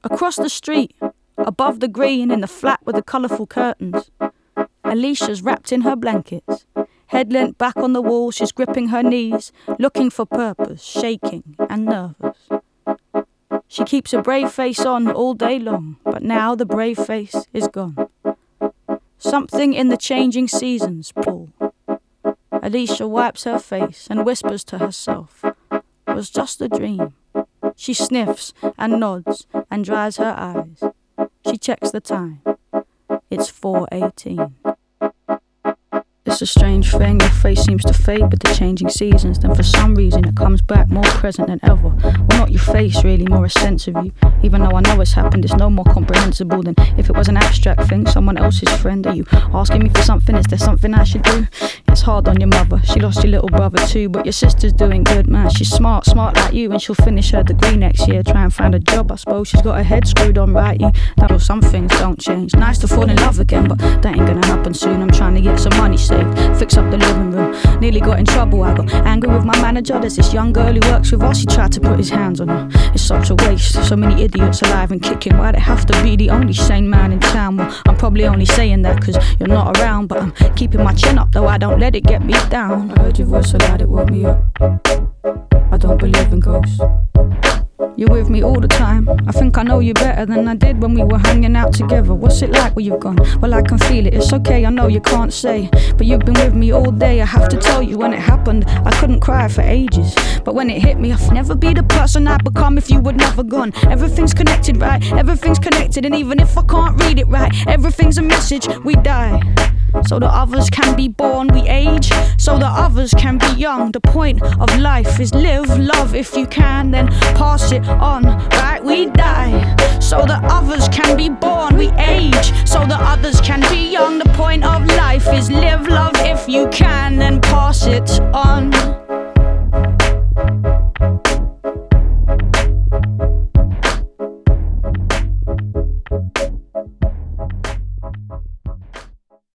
Across the street, above the green in the flat with the colourful curtains, Alicia's wrapped in her blankets. Head leant back on the wall, she's gripping her knees, looking for purpose, shaking and nervous. She keeps a brave face on all day long, but now the brave face is gone. Something in the changing seasons pull. Alicia wipes her face and whispers to herself, "It was just a dream." She sniffs and nods and dries her eyes. She checks the time. It's 4:18. It's a strange thing, your face seems to fade with the changing seasons. Then for some reason it comes back more present than ever. Well, not your face really, more a sense of you. Even though I know it's happened, it's no more comprehensible than if it was an abstract thing, someone else's friend. Are you asking me for something? Is there something I should do? It's hard on your mother, she lost your little brother too. But your sister's doing good, man, she's smart like you. And she'll finish her degree next year, try and find a job, I suppose. She's got her head screwed on right, you. That or some things don't change. Nice to fall in love again, but that ain't gonna happen soon. I'm trying to get some money saved, fix up the living room. Nearly got in trouble, I got angry with my manager. There's this young girl who works with us, he tried to put his hands on her. It's such a waste, so many idiots alive and kicking. Why'd it have to be the only sane man in town? Well, I'm probably only saying that cause you're not around, but I'm keeping my chin up though I don't let it get me down. I heard your voice so loud it woke me up. I don't believe in ghosts. You're with me all the time. I think I know you better than I did when we were hanging out together. What's it like when you've gone? Well, I can feel it, it's okay, I know you can't say, but you've been with me all day. I have to tell you, when it happened, I couldn't cry for ages. But when it hit me, I'd never be the person I'd become if you had never gone. Everything's connected, right? Everything's connected, and even if I can't read it right, everything's a message. We die so that others can be born, we age so that others can be young. The point of life is live, love if you can, then pass it on, right? We die so that others can be born, we age so that others can be young. The point of life is live, love if you can, then pass it on.